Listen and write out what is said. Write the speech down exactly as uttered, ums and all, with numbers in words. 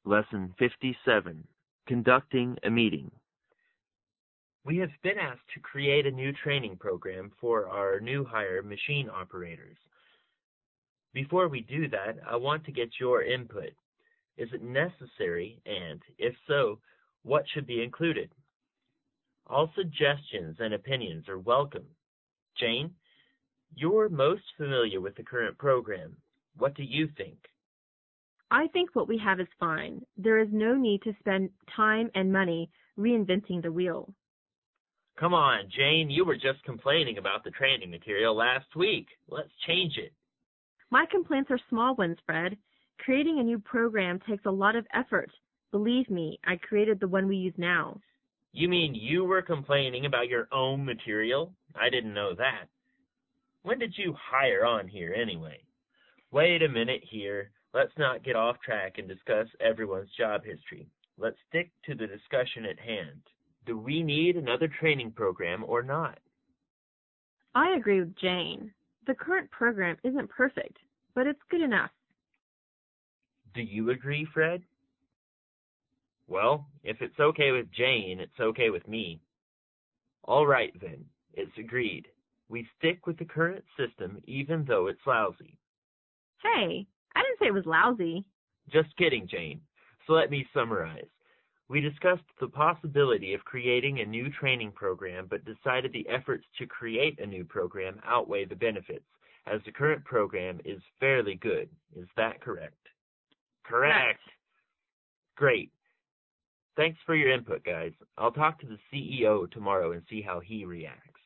Lesson fifty-seven, Conducting a Meeting. We have been asked to create a new training program for our new hire machine operators. Before we do that, I want to get your input. Is it necessary, and if so, what should be included? All suggestions and opinions are welcome. Jane, you're most familiar with the current program. What do you think? I think what we have is fine. There is no need to spend time and money reinventing the wheel. Come on, Jane, you were just complaining about the training material last week. Let's change it. My complaints are small ones, Fred. Creating a new program takes a lot of effort. Believe me, I created the one we use now. You mean you were complaining about your own material? I didn't know that. When did you hire on here anyway? Wait a minute here. Let's not get off track and discuss everyone's job history. Let's stick to the discussion at hand. Do we need another training program or not? I agree with Jane. The current program isn't perfect, but it's good enough. Do you agree, Fred? Well, if it's okay with Jane, it's okay with me. All right, then. It's agreed. We stick with the current system even though it's lousy. Hey, I didn't say it was lousy. Just kidding, Jane. So let me summarize. We discussed the possibility of creating a new training program, but decided the efforts to create a new program outweigh the benefits, as the current program is fairly good. Is that correct? Correct. Great. Thanks for your input, guys. I'll talk to the C E O tomorrow and see how he reacts.